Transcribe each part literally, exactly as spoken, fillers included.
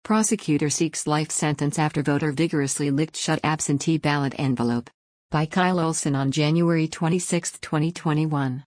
Prosecutor seeks life sentence after voter vigorously licked shut absentee ballot envelope. By Kyle Olson on January twenty-sixth, twenty twenty-one.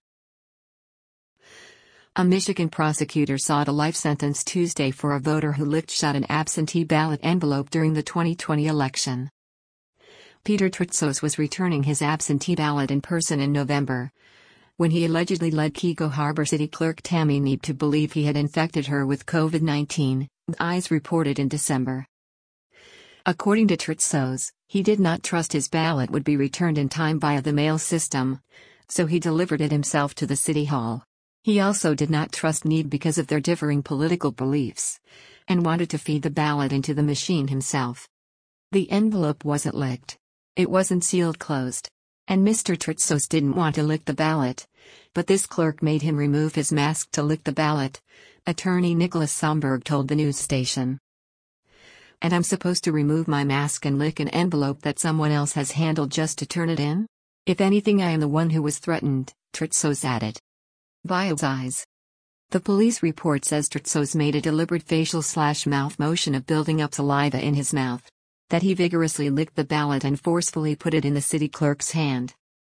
A Michigan prosecutor sought a life sentence Tuesday for a voter who licked shut an absentee ballot envelope during the twenty twenty election. Peter Trutsos was returning his absentee ballot in person in November, when he allegedly led Keiko Harbor City Clerk Tammy Neeb to believe he had infected her with COVID nineteen, the Eyes reported in December. According to Trutsos, he did not trust his ballot would be returned in time via the mail system, so he delivered it himself to the city hall. He also did not trust Neeb because of their differing political beliefs, and wanted to feed the ballot into the machine himself. The envelope wasn't licked. It wasn't sealed closed. And Mister Trutsos didn't want to lick the ballot, but this clerk made him remove his mask to lick the ballot, attorney Nicholas Somberg told the news station. And I'm supposed to remove my mask and lick an envelope that someone else has handled just to turn it in? If anything, I am the one who was threatened, Trutsos added. Via Eyes. The police report says Trutsos made a deliberate facial slash mouth motion of building up saliva in his mouth, that he vigorously licked the ballot and forcefully put it in the city clerk's hand.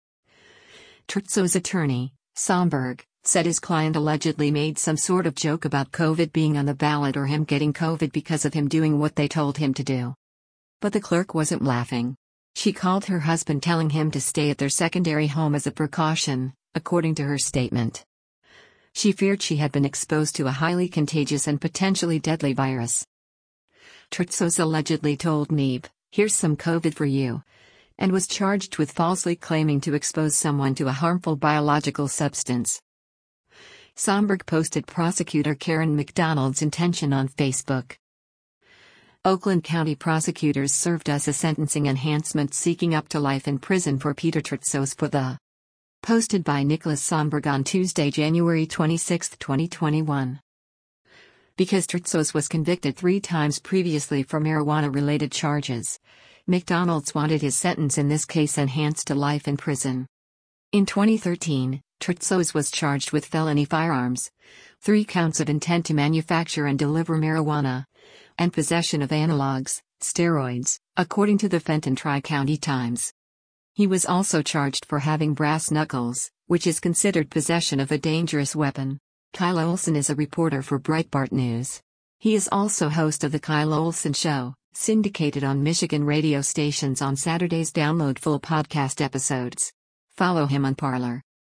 Trutsos' attorney, Somberg, said his client allegedly made some sort of joke about COVID being on the ballot or him getting COVID because of him doing what they told him to do. But the clerk wasn't laughing. She called her husband, telling him to stay at their secondary home as a precaution, according to her statement. She feared she had been exposed to a highly contagious and potentially deadly virus. Trutsos allegedly told Neeb, "Here's some COVID for you," and was charged with falsely claiming to expose someone to a harmful biological substance. Somberg posted prosecutor Karen McDonald's intention on Facebook. Oakland County prosecutors served us a sentencing enhancement seeking up to life in prison for Peter Trutsos for the. Posted by Nicholas Somberg on Tuesday, January twenty-sixth, twenty twenty-one. Because Trutsos was convicted three times previously for marijuana-related charges, McDonald's wanted his sentence in this case enhanced to life in prison. In twenty thirteen, Trutsos was charged with felony firearms, three counts of intent to manufacture and deliver marijuana, and possession of analogs, steroids, according to the Fenton Tri-County Times. He was also charged for having brass knuckles, which is considered possession of a dangerous weapon. Kyle Olson is a reporter for Breitbart News. He is also host of The Kyle Olson Show, syndicated on Michigan radio stations on Saturdays. Download full podcast episodes. Follow him on Parler.